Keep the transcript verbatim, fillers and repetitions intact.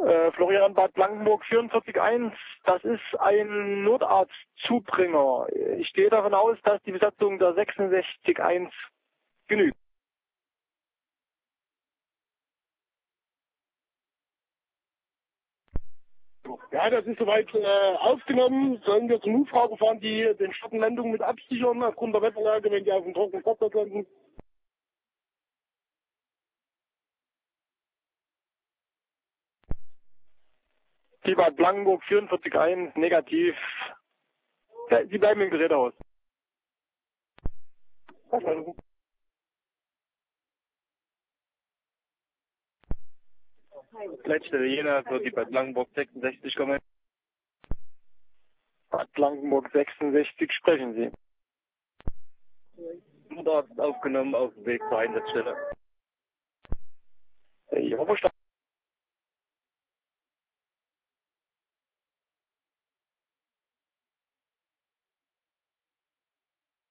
Äh, Florian Bad Blankenburg vierundvierzig eins, das ist ein Notarztzubringer. Ich gehe davon aus, dass die Besatzung der sechsundsechzig eins genügt. Ja, das ist soweit äh, aufgenommen. Sollen wir zum Hubschrauber fahren, die den Start und Landung mit absichern aufgrund der Wetterlage, wenn die auf dem trockenen Parkplatz landen? Die Bad Blankenburg vierundvierzig eins, negativ. Ja, Sie bleiben im Gerätehaus. Verstanden. Leitstelle Jena, so die Bad Blankenburg sechsundsechzig kommen. Bad Blankenburg sechsundsechzig, sprechen Sie. Notarzt aufgenommen auf dem Weg zur Einsatzstelle. Ja, verstanden.